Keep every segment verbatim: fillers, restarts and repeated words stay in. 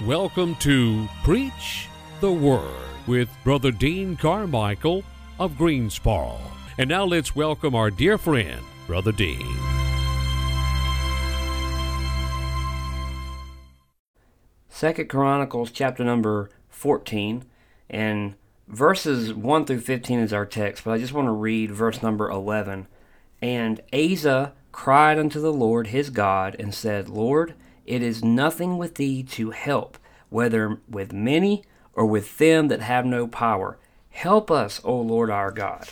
Welcome to Preach the Word with Brother Dean Carmichael of Greensboro. And now let's welcome our dear friend, Brother Dean. Second Chronicles chapter number fourteen, and verses one through fifteen is our text, but I just want to read verse number eleven. And Asa cried unto the Lord his God, and said, Lord, it is nothing with thee to help, whether with many or with them that have no power. Help us, O Lord our God.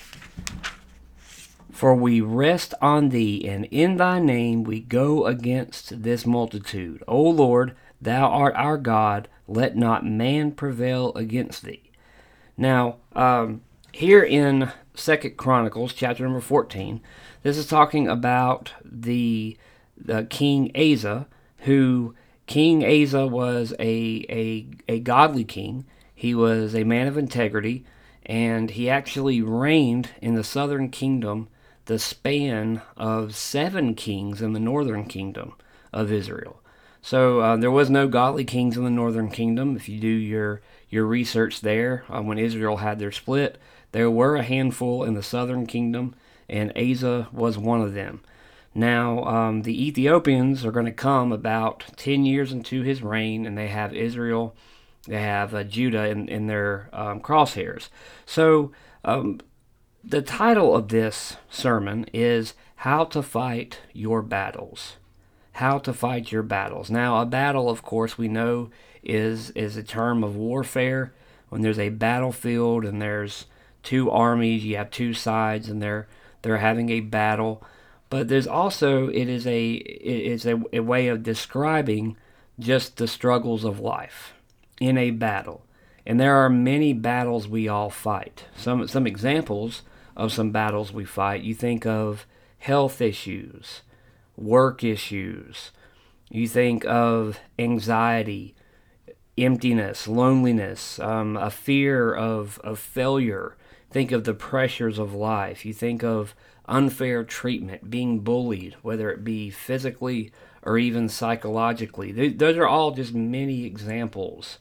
For we rest on thee, and in thy name we go against this multitude. O Lord, thou art our God, let not man prevail against thee. Now, um, here in Second Chronicles, chapter number fourteen, this is talking about the, the King Asa, who King Asa was a, a, a godly king. He was a man of integrity, and he actually reigned in the southern kingdom the span of seven kings in the northern kingdom of Israel. So uh, there was no godly kings in the northern kingdom. If you do your, your research there, uh, when Israel had their split, there were a handful in the southern kingdom, and Asa was one of them. Now, um, the Ethiopians are going to come about ten years into his reign, and they have Israel, they have uh, Judah in, in their um, crosshairs. So, um, the title of this sermon is How to Fight Your Battles. How to fight your battles. Now, a battle, of course, we know is is a term of warfare. When there's a battlefield and there's two armies, you have two sides, and they're they're having a battle. But there's also, it is a it is a, a way of describing just the struggles of life in a battle. And there are many battles we all fight. Some some examples of some battles we fight. You think of health issues, work issues. You think of anxiety, emptiness, loneliness, um, a fear of, of failure. Think of the pressures of life. You think of unfair treatment, being bullied, whether it be physically or even psychologically. Th- those are all just many examples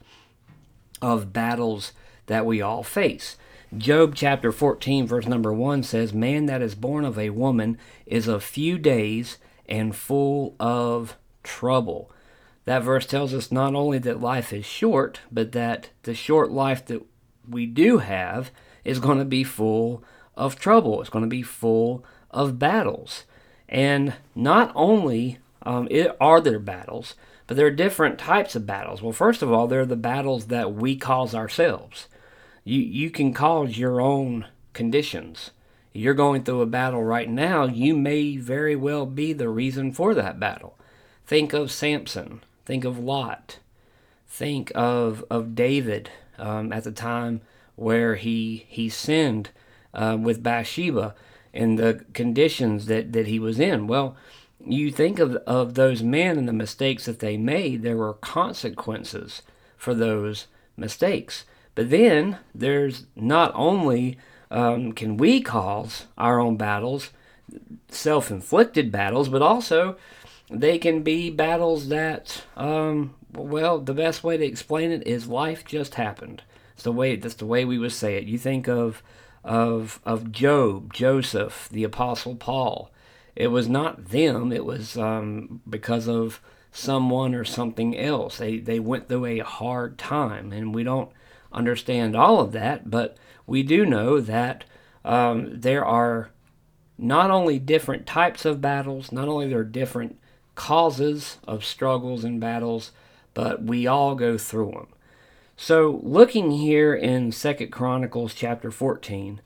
of battles that we all face. Job chapter fourteen, verse number one says, Man that is born of a woman is of few days and full of trouble. That verse tells us not only that life is short, but that the short life that we do have is going to be full of trouble. It's going to be full of battles. And not only um, it, are there battles, but there are different types of battles. Well, first of all, there are the battles that we cause ourselves. You, you can cause your own conditions. You're going through a battle right now, you may very well be the reason for that battle. Think of Samson. Think of Lot. Think of, of David um, at the time where he, he sinned Uh, with Bathsheba and the conditions that, that he was in. Well, you think of, of those men and the mistakes that they made, there were consequences for those mistakes. But then there's not only um, can we cause our own battles, self-inflicted battles, but also they can be battles that, um, well, the best way to explain it is life just happened. It's the way, that's the way we would say it. You think of of of Job, Joseph, the Apostle Paul. It was not them. It was um, because of someone or something else. They they went through a hard time, and we don't understand all of that, but we do know that um, there are not only different types of battles, not only there are different causes of struggles and battles, but we all go through them. So, looking here in Second Chronicles chapter fourteen,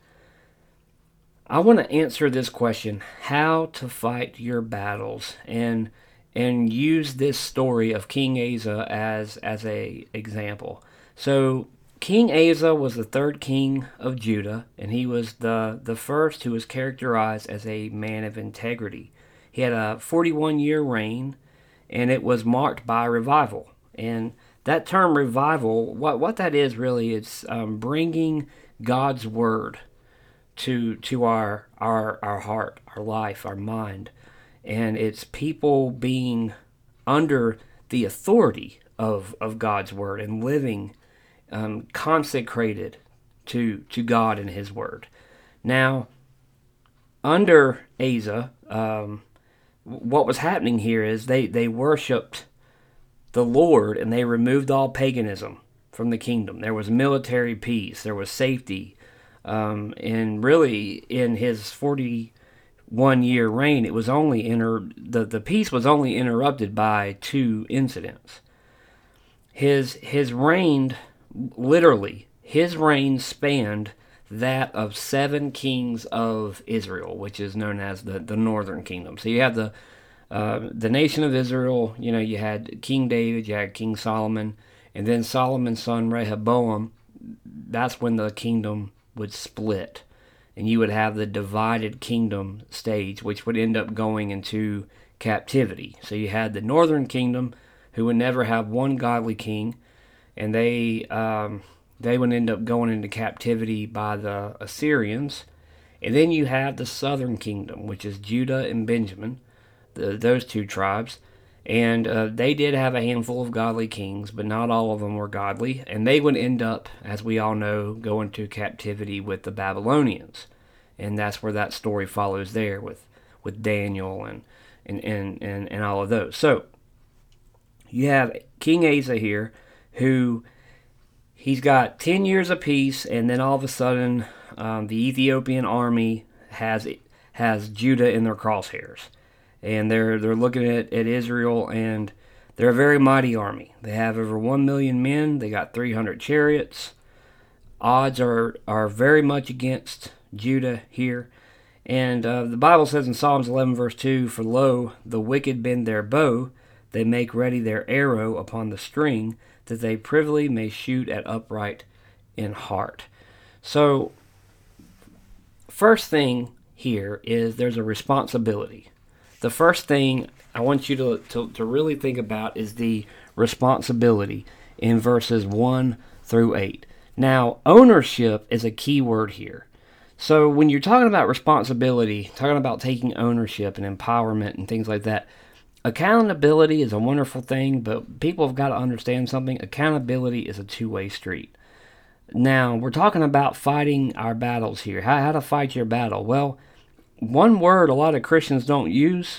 I want to answer this question, how to fight your battles, and and use this story of King Asa as, as a example. So, King Asa was the third king of Judah, and he was the, the first who was characterized as a man of integrity. He had a forty-one-year reign, and it was marked by revival. And that term revival, what what that is really, is um, bringing God's word to to our our our heart, our life, our mind, and it's people being under the authority of, of God's word and living um, consecrated to, to God and his word. Now, under Asa, um, what was happening here is they, they worshipped the Lord and they removed all paganism from the kingdom. There was military peace, there was safety, um, and really in his forty-one year reign, it was only inter- the, the peace was only interrupted by two incidents. His his reign, literally, his reign spanned that of seven kings of Israel, which is known as the, the northern kingdom. So you have the uh, the nation of Israel, you know, you had King David, you had King Solomon, and then Solomon's son Rehoboam. That's when the kingdom would split, and you would have the divided kingdom stage, which would end up going into captivity. So you had the northern kingdom, who would never have one godly king, and they um, they would end up going into captivity by the Assyrians. And then you have the southern kingdom, which is Judah and Benjamin, the, those two tribes. And uh, they did have a handful of godly kings, but not all of them were godly. And they would end up, as we all know, going to captivity with the Babylonians. And that's where that story follows there with, with Daniel and, and, and, and, and all of those. So you have King Asa here, who he's got ten years of peace, and then all of a sudden um, the Ethiopian army has has Judah in their crosshairs. And they're they're looking at, at Israel, and they're a very mighty army. They have over one million men. They got three hundred chariots. Odds are, are very much against Judah here. And uh, the Bible says in Psalms eleven, verse two, "For lo, the wicked bend their bow, they make ready their arrow upon the string, that they privily may shoot at upright in heart." So, first thing here is there's a responsibility. The first thing I want you to, to, to really think about is the responsibility in verses one through eight. Now, ownership is a key word here. So when you're talking about responsibility, talking about taking ownership and empowerment and things like that, accountability is a wonderful thing, but people have got to understand something. Accountability is a two-way street. Now, we're talking about fighting our battles here. How, how to fight your battle. Well, one word a lot of Christians don't use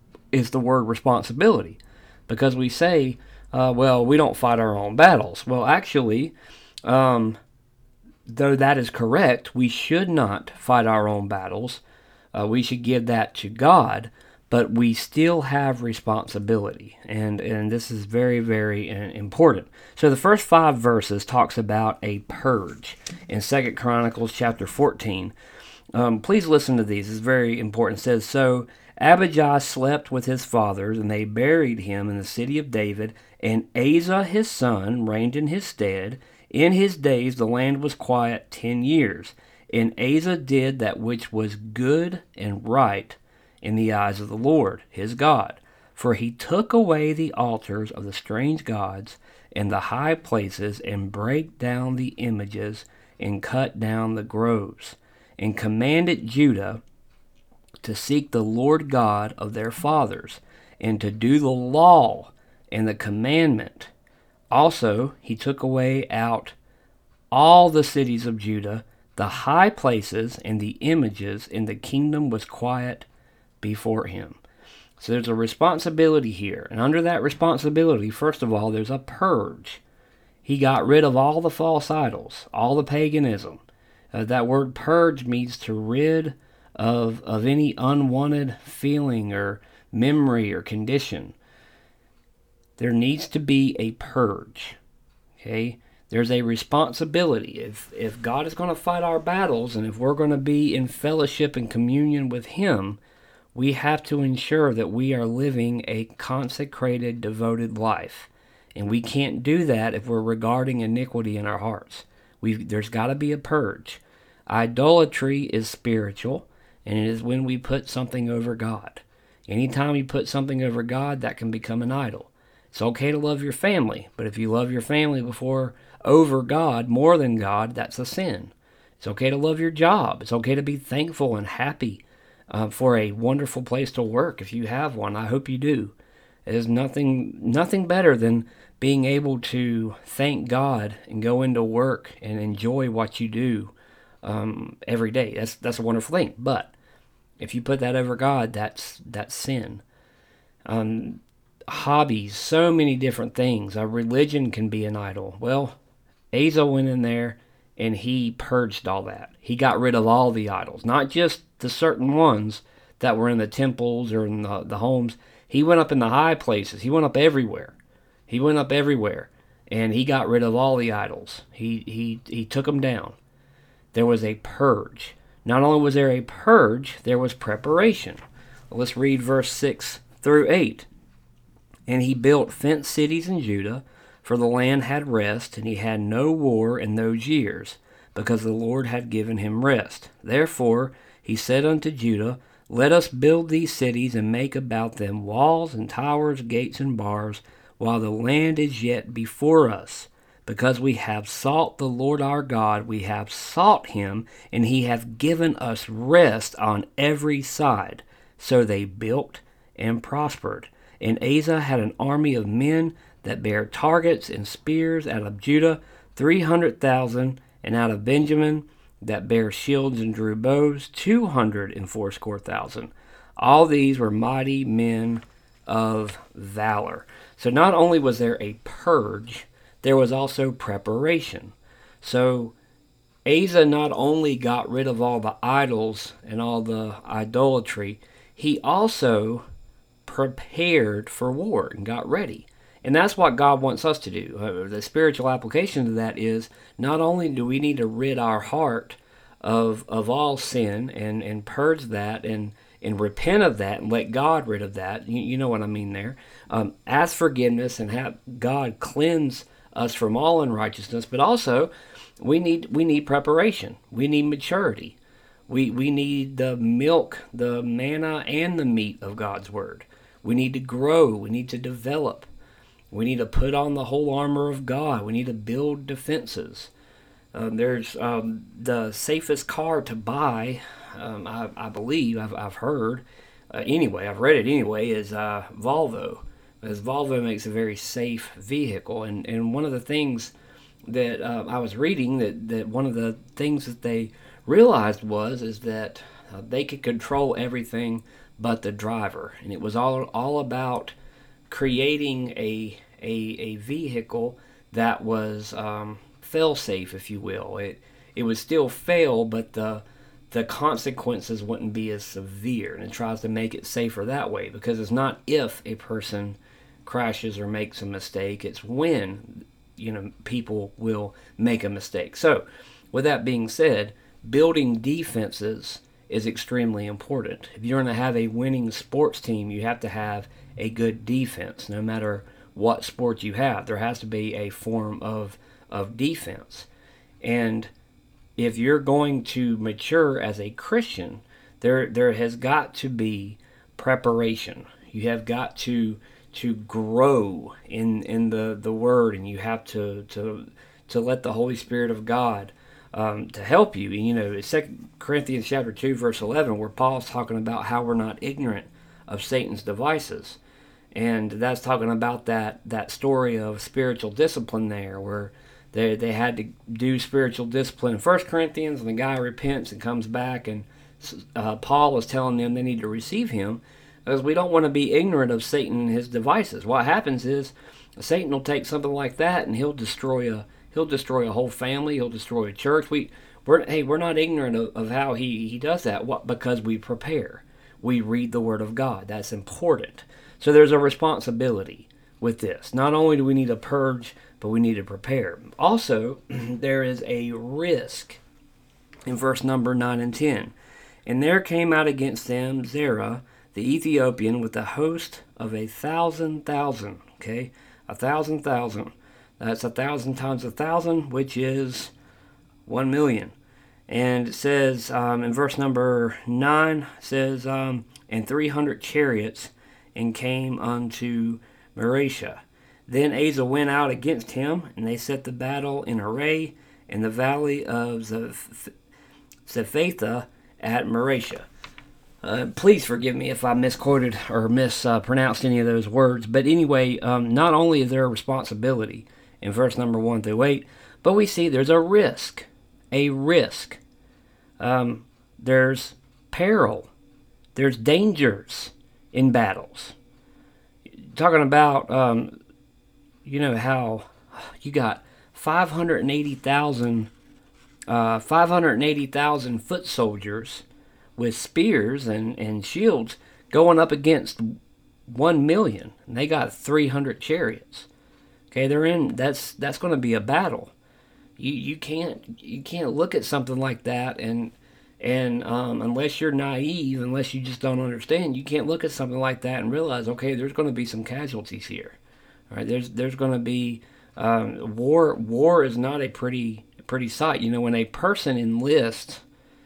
is the word responsibility, because we say, uh, well, we don't fight our own battles. Well, actually, um, though that is correct, we should not fight our own battles. Uh, we should give that to God, but we still have responsibility, and, and this is very, very important. So the first five verses talks about a purge in Second Chronicles chapter fourteen. Um, please listen to these. It's very important. It says, "So Abijah slept with his fathers, and they buried him in the city of David, and Asa his son reigned in his stead. In his days the land was quiet ten years, and Asa did that which was good and right in the eyes of the Lord his God. For he took away the altars of the strange gods and the high places, and brake down the images, and cut down the groves, and commanded Judah to seek the Lord God of their fathers, and to do the law and the commandment. Also he took away out all the cities of Judah, the high places and the images, and the kingdom was quiet before him." So there's a responsibility here. And under that responsibility, first of all, there's a purge. He got rid of all the false idols, all the paganism. Uh, that word purge means to rid of, of any unwanted feeling or memory or condition. There needs to be a purge. Okay? There's a responsibility. If, if God is going to fight our battles, and if we're going to be in fellowship and communion with Him, we have to ensure that we are living a consecrated, devoted life. And we can't do that if we're regarding iniquity in our hearts. We've, there's got to be a purge. Idolatry is spiritual, and it is when we put something over God. Anytime you put something over God, that can become an idol. It's okay to love your family, but if you love your family before over God, more than God, that's a sin. It's okay to love your job. It's okay to be thankful and happy uh, for a wonderful place to work if you have one. I hope you do. There's nothing nothing better than being able to thank God and go into work and enjoy what you do um, every day. That's that's a wonderful thing. But if you put that over God, that's that's sin. Um, hobbies, so many different things. A religion can be an idol. Well, Asa went in there and he purged all that. He got rid of all the idols, not just the certain ones that were in the temples or in the, the homes. He went up in the high places. He went up everywhere. He went up everywhere, and he got rid of all the idols. He he he took them down. There was a purge. Not only was there a purge, there was preparation. Well, let's read verse six through eight. And he built fenced cities in Judah, for the land had rest, and he had no war in those years, because the Lord had given him rest. Therefore he said unto Judah, Let us build these cities, and make about them walls and towers, gates and bars, while the land is yet before us. Because we have sought the Lord our God, we have sought him, and he hath given us rest on every side. So they built and prospered. And Asa had an army of men that bare targets and spears out of Judah, three hundred thousand, and out of Benjamin that bare shields and drew bows, two hundred and fourscore thousand. All these were mighty men of valor. So not only was there a purge, there was also preparation. So Asa not only got rid of all the idols and all the idolatry, he also prepared for war and got ready. And that's what God wants us to do. Uh, the spiritual application to that is not only do we need to rid our heart of of all sin and, and purge that and, and repent of that and let God rid of that. You, you know what I mean there. Um, ask forgiveness and have God cleanse us from all unrighteousness. But also, we need we need preparation. We need maturity. We we need the milk, the manna, and the meat of God's Word. We need to grow. We need to develop. We need to put on the whole armor of God. We need to build defenses. Um, there's um, the safest car to buy, um, I, I believe, I've, I've heard, uh, anyway, I've read it anyway, is uh, Volvo. Because Volvo makes a very safe vehicle. And, and one of the things that uh, I was reading, that, that one of the things that they realized was, is that uh, they could control everything but the driver. And it was all all about creating a a, a vehicle that was um, fail-safe, if you will. It it would still fail, but the the consequences wouldn't be as severe, and it tries to make it safer that way, because it's not if a person crashes or makes a mistake, it's when, you know, people will make a mistake. So, with that being said, building defenses is extremely important. If you're going to have a winning sports team, you have to have a good defense. No matter what sport you have, there has to be a form of of defense. And if you're going to mature as a Christian, there there has got to be preparation. You have got to to grow in in the, the Word, and you have to to to let the Holy Spirit of God um, to help you. And, you know, it's Second Corinthians chapter two, verse eleven, where Paul's talking about how we're not ignorant of Satan's devices. And that's talking about that, that story of spiritual discipline there, where they they had to do spiritual discipline in First Corinthians, and the guy repents and comes back, and uh, Paul is telling them they need to receive him, because we don't want to be ignorant of Satan and his devices. What happens is Satan will take something like that, and he'll destroy a he'll destroy a whole family. He'll destroy a church. We we're hey we're not ignorant of, of how he he does that. What? Because we prepare. We read the Word of God. That's important. So there's a responsibility with this. Not only do we need to purge, but we need to prepare. Also, there is a risk in verse number nine and ten. And there came out against them Zerah, the Ethiopian, with a host of a thousand thousand. Okay, a thousand thousand. That's a thousand times a thousand, which is one million. And it says um, in verse number nine, it says, um, and three hundred chariots, and came unto Mareshah. Then Asa went out against him, and they set the battle in array in the valley of Zephathah at Mareshah. Uh, please forgive me if I misquoted or mispronounced any of those words. But anyway, um, not only is there a responsibility in verse number one through eight, but we see there's a risk. A risk. Um, there's peril. There's dangers in battles. Talking about, um, you know, how you got five hundred eighty thousand uh, five hundred eighty thousand foot soldiers with spears and, and shields going up against one million. And they got three hundred chariots. Okay, they're in, that's that's going to be a battle. You you can't you can't look at something like that and and um, unless you're naive, unless you just don't understand, you can't look at something like that and realize, okay, there's going to be some casualties here. All right, there's there's going to be um, war. War is not a pretty pretty sight. You know, when a person enlists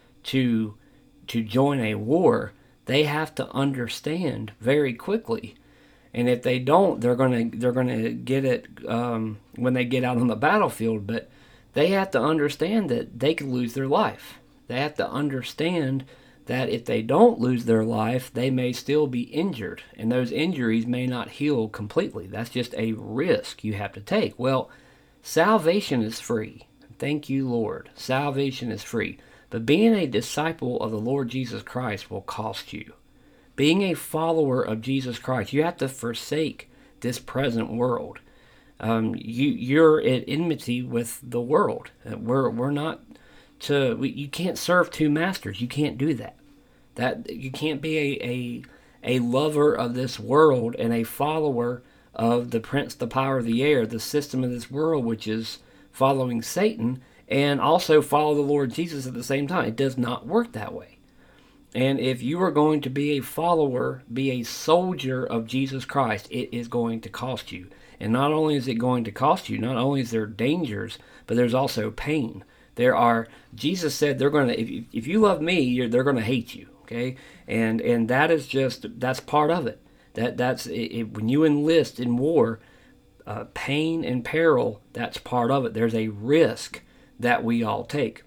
to to join a war, they have to understand very quickly, and if they don't, they're gonna they're gonna get it um, when they get out on the battlefield. But they have to understand that they could lose their life. They have to understand that if they don't lose their life, they may still be injured, and those injuries may not heal completely. That's just a risk you have to take. Well, salvation is free. Thank you, Lord. Salvation is free. But being a disciple of the Lord Jesus Christ will cost you. Being a follower of Jesus Christ, you have to forsake this present world. Um, you, you're at enmity with the world. We're, we're not to, we, you can't serve two masters. You can't do that. That you can't be a, a, a lover of this world and a follower of the prince, the power of the air, the system of this world, which is following Satan, and also follow the Lord Jesus at the same time. It does not work that way. And if you are going to be a follower, be a soldier of Jesus Christ, it is going to cost you. And not only is it going to cost you, not only is there dangers, but there's also pain. There are, Jesus said, they're going to, if you, if you love me, you're, they're going to hate you. Okay, and and that is just, that's part of it. That that's it, it, when you enlist in war, uh, pain and peril, that's part of it. There's a risk that we all take.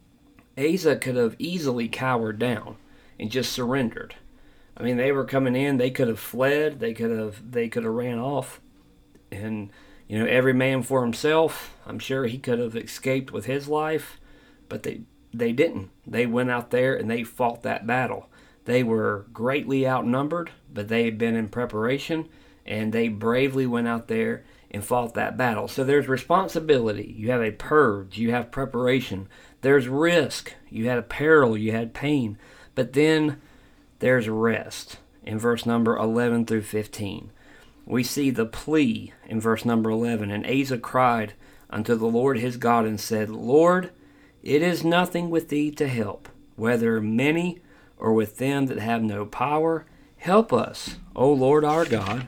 Asa could have easily cowered down and just surrendered. I mean, they were coming in. They could have fled. They could have they could have ran off, and you know, every man for himself. I'm sure he could have escaped with his life, but they they didn't. They went out there and they fought that battle. They were greatly outnumbered, but they had been in preparation, and they bravely went out there and fought that battle. So there's responsibility. You have a purge. You have preparation. There's risk. You had a peril. You had pain. But then there's rest in verse number eleven through fifteen. We see the plea in verse number eleven. And Asa cried unto the Lord his God and said, Lord, it is nothing with thee to help, whether many or with them that have no power. Help us, O Lord our God,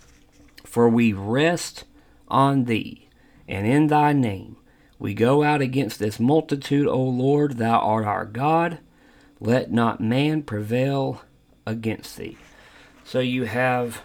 for we rest on thee, and in thy name we go out against this multitude, O Lord, thou art our God. Let not man prevail against thee. So you have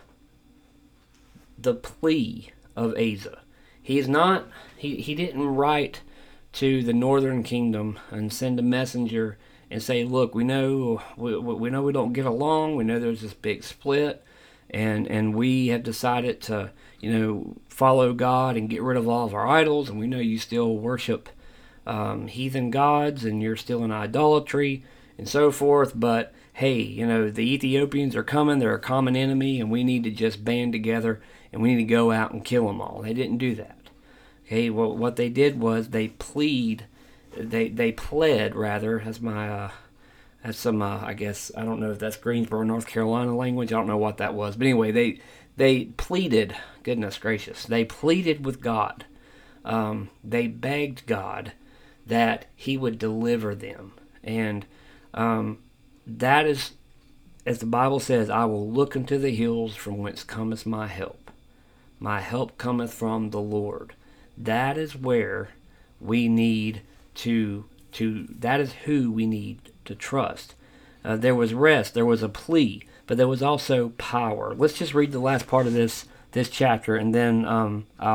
the plea of Asa. He's not, he, he didn't write to the northern kingdom and send a messenger and say, look, we know we, we know we don't get along. We know there's this big split, and and we have decided to, you know, follow God and get rid of all of our idols. And we know you still worship um, heathen gods, and you're still in idolatry and so forth. But hey, you know, the Ethiopians are coming. They're a common enemy, and we need to just band together and we need to go out and kill them all. They didn't do that. Okay, well, what they did was they plead. They they pled rather. That's my uh, that's some uh, I guess I don't know if that's Greensboro, North Carolina language. I don't know what that was, but anyway, they they pleaded. Goodness gracious, they pleaded with God. Um, they begged God that He would deliver them, and um, that is, as the Bible says, I will look into the hills from whence cometh my help. My help cometh from the Lord. That is where we need to, to that is who we need to trust. Uh, there was rest, there was a plea, but there was also power. Let's just read the last part of this this chapter, and then um, I'll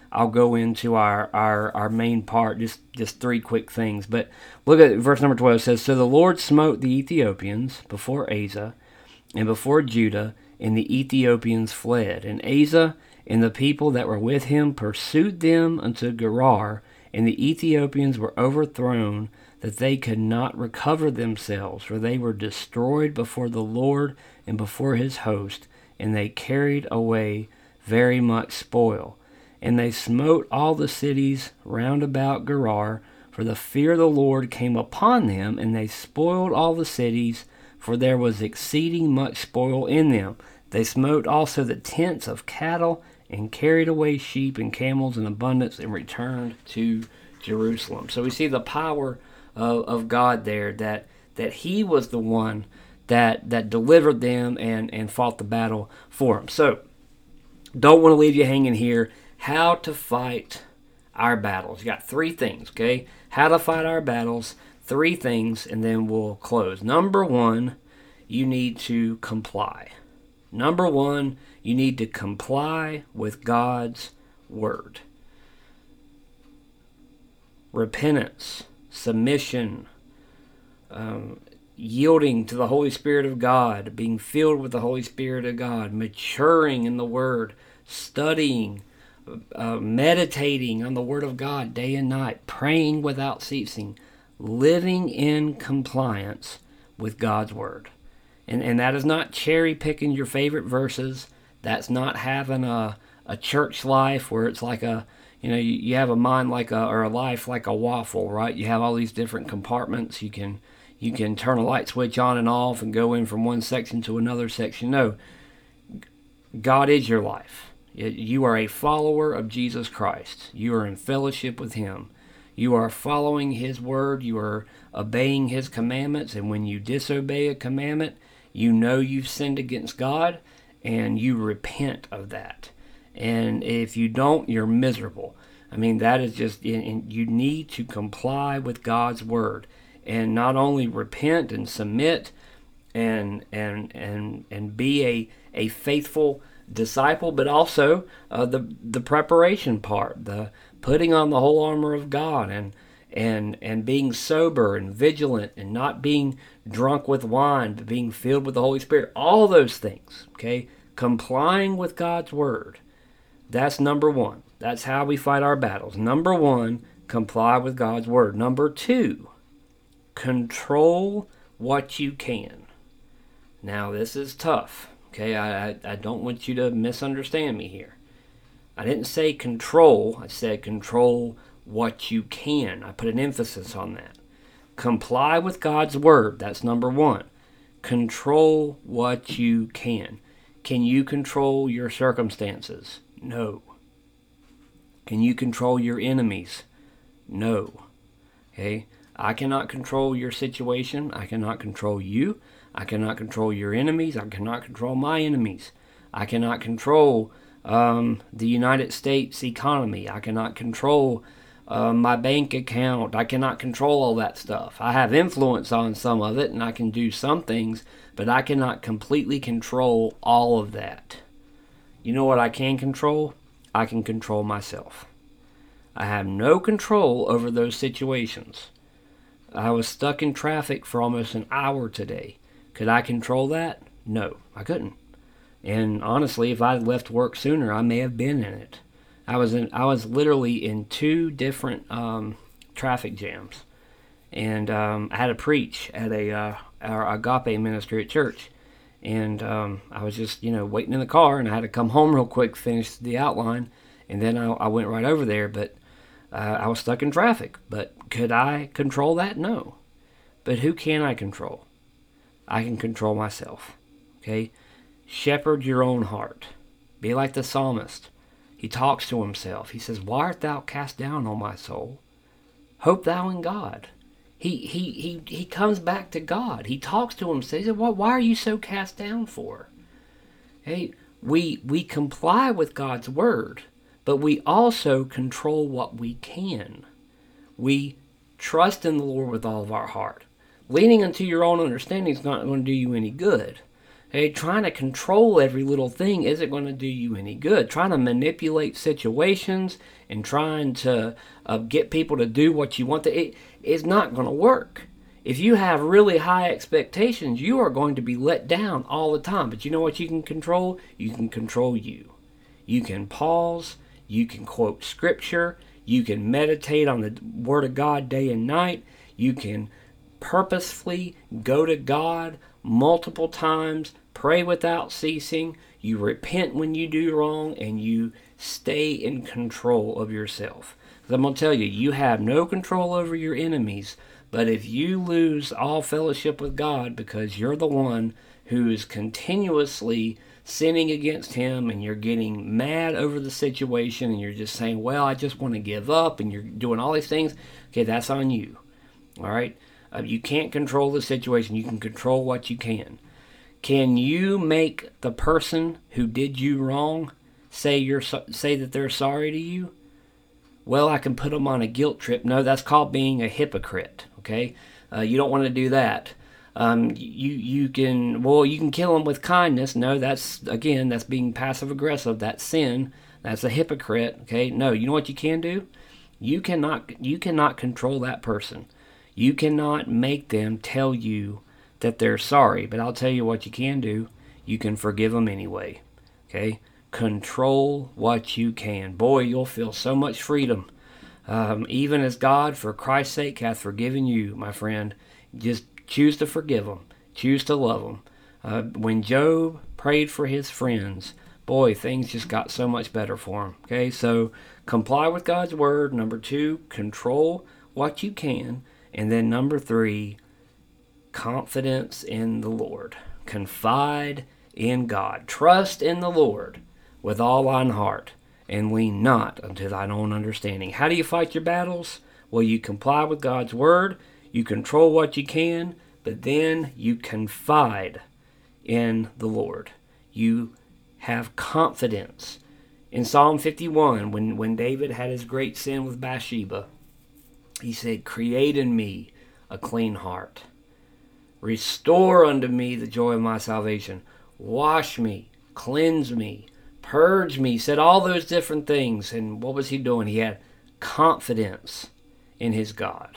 I'll go into our, our, our main part, just, just three quick things. But look at verse number twelve. It says, So the Lord smote the Ethiopians before Asa and before Judah, and the Ethiopians fled. And Asa and the people that were with him pursued them unto Gerar, and the Ethiopians were overthrown, that they could not recover themselves, for they were destroyed before the Lord and before his host, and they carried away very much spoil. And they smote all the cities round about Gerar, for the fear of the Lord came upon them, and they spoiled all the cities, for there was exceeding much spoil in them. They smote also the tents of cattle, and carried away sheep and camels in abundance, and returned to Jerusalem. So we see the power of, of God there, that that he was the one that that delivered them and, and fought the battle for them. So don't want to leave you hanging here. How to fight our battles. You got three things, okay? How to fight our battles, three things, and then we'll close. Number one, you need to comply. Number one, you need to comply with God's word. Repentance, submission, um, yielding to the Holy Spirit of God, being filled with the Holy Spirit of God, maturing in the word, studying, uh, meditating on the word of God day and night, praying without ceasing, living in compliance with God's word. And and that is not cherry picking your favorite verses. That's not having a, a church life where it's like a, you know, you, you have a mind like a, or a life like a waffle, right? You have all these different compartments. You can you can turn a light switch on and off and go in from one section to another section. No, God is your life. You are a follower of Jesus Christ. You are in fellowship with him. You are following his word. You are obeying his commandments. And when you disobey a commandment, you know you've sinned against God, and you repent of that. And if you don't, you're miserable. I mean, that is just, and you need to comply with God's word, and not only repent and submit and and and and be a a faithful disciple, but also uh, the the preparation part, the putting on the whole armor of God, and and and being sober and vigilant, and not being drunk with wine, but being filled with the Holy Spirit. All those things, okay? Complying with God's word. That's number one. That's how we fight our battles. Number one, comply with God's word. Number two, control what you can. Now, this is tough, okay? I, I, I don't want you to misunderstand me here. I didn't say control. I said control what you can. I put an emphasis on that. Comply with God's word. That's number one. Control what you can. Can you control your circumstances? No. Can you control your enemies? No. Okay? I cannot control your situation. I cannot control you. I cannot control your enemies. I cannot control my enemies. I cannot control um, the United States economy. I cannot control uh, my bank account. I cannot control all that stuff. I have influence on some of it, and I can do some things, but I cannot completely control all of that. You know what I can control? I can control myself. I have no control over those situations. I was stuck in traffic for almost an hour today. Could I control that? No, I couldn't. And honestly, if I had left work sooner, I may have been in it. I was in. I was literally in two different um, traffic jams, and um, I had to preach at a uh, our agape ministry at church, and um, I was just you know waiting in the car, and I had to come home real quick, finish the outline, and then I, I went right over there. But uh, I was stuck in traffic. But could I control that? No. But who can I control? I can control myself. Okay. Shepherd your own heart. Be like the psalmist. He talks to himself. He says, "Why art thou cast down, O my soul? Hope thou in God." He he he he comes back to God. He talks to himself. He says, "Why why are you so cast down for?" Hey, we we comply with God's word, but we also control what we can. We trust in the Lord with all of our heart. Leaning unto your own understanding is not going to do you any good. Hey, trying to control every little thing isn't going to do you any good. Trying to manipulate situations and trying to uh, get people to do what you want to, it is not going to work. If you have really high expectations, you are going to be let down all the time. But you know what you can control? You can control you. You can pause. You can quote scripture. You can meditate on the Word of God day and night. You can purposefully go to God multiple times, pray without ceasing. You repent when you do wrong, and you stay in control of yourself. Because I'm going to tell you, you have no control over your enemies, but if you lose all fellowship with God because you're the one who is continuously sinning against Him, and you're getting mad over the situation, and you're just saying, well, I just want to give up, and you're doing all these things, okay, that's on you. All right? Uh, you can't control the situation. You can control what you can. Can you make the person who did you wrong say you're so, say that they're sorry to you? Well, I can put them on a guilt trip. No, that's called being a hypocrite. Okay, uh, you don't want to do that. Um, you you can well you can kill them with kindness. No, that's again that's being passive aggressive. That's sin. That's a hypocrite. Okay, no, you know what you can do? You cannot you cannot control that person. You cannot make them tell you that they're sorry, but I'll tell you what you can do. You can forgive them anyway. Okay? Control what you can. Boy, you'll feel so much freedom. Um, even as God, for Christ's sake, hath forgiven you, my friend. Just choose to forgive them. Choose to love them. Uh, when Job prayed for his friends, boy, things just got so much better for him. Okay? So, comply with God's word. Number two, control what you can. And then number three, confidence in the Lord. Confide in God. Trust in the Lord with all thine heart, and lean not unto thine own understanding. How do you fight your battles? Well, you comply with God's word, you control what you can, but then you confide in the Lord. You have confidence. In Psalm fifty-one, when, when David had his great sin with Bathsheba, he said, create in me a clean heart. Restore unto me the joy of my salvation. Wash me, cleanse me, purge me. He said all those different things. And what was he doing? He had confidence in his God.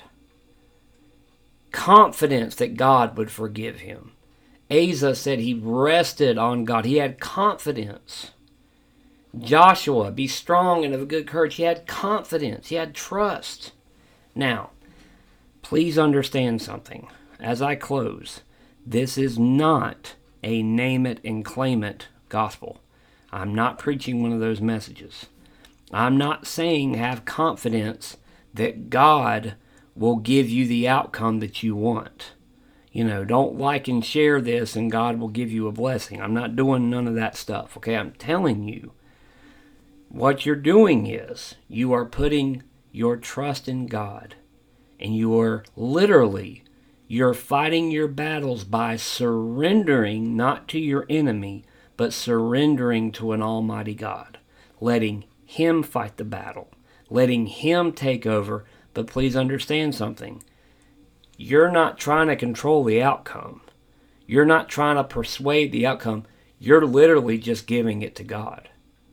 Confidence that God would forgive him. Asa said he rested on God. He had confidence. Joshua, be strong and of a good courage. He had confidence. He had trust. Now, please understand something. As I close, this is not a name it and claim it gospel. I'm not preaching one of those messages. I'm not saying have confidence that God will give you the outcome that you want. You know, don't like and share this and God will give you a blessing. I'm not doing none of that stuff, okay? I'm telling you, what you're doing is you are putting your trust in God, and you are literally You're fighting your battles by surrendering not to your enemy, but surrendering to an almighty God. Letting Him fight the battle. Letting Him take over. But please understand something. You're not trying to control the outcome. You're not trying to persuade the outcome. You're literally just giving it to God.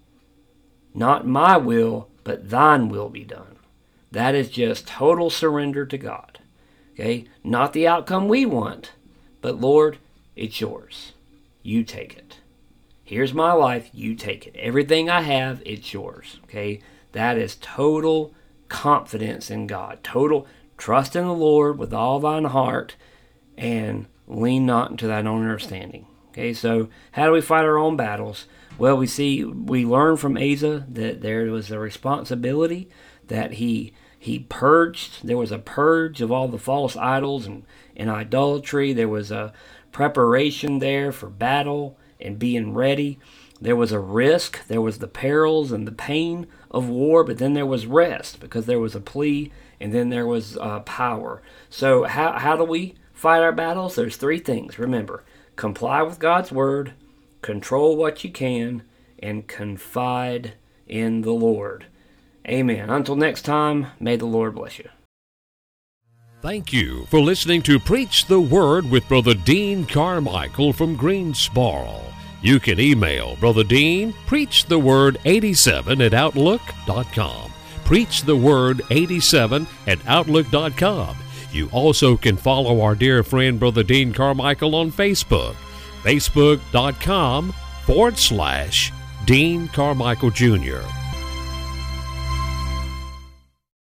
Not my will, but thine will be done. That is just total surrender to God. Okay? Not the outcome we want, but Lord, it's yours. You take it. Here's my life, you take it. Everything I have, it's yours. Okay? That is total confidence in God. Total trust in the Lord with all thine heart, and lean not into thine own understanding. Okay, so how do we fight our own battles? Well, we see, we learn from Asa that there was a responsibility that he he purged. There was a purge of all the false idols and, and idolatry. There was a preparation there for battle and being ready. There was a risk. There was the perils and the pain of war, but then there was rest because there was a plea, and then there was uh, power. So how how do we fight our battles? There's three things. Remember, comply with God's word, control what you can, and confide in the Lord. Amen. Until next time, may the Lord bless you. Thank you for listening to Preach the Word with Brother Dean Carmichael from Greensboro. You can email Brother Dean, preach the word eighty-seven at outlook dot com. preach the word eighty-seven at outlook dot com. You also can follow our dear friend Brother Dean Carmichael on Facebook, facebook.com forward slash Dean Carmichael Junior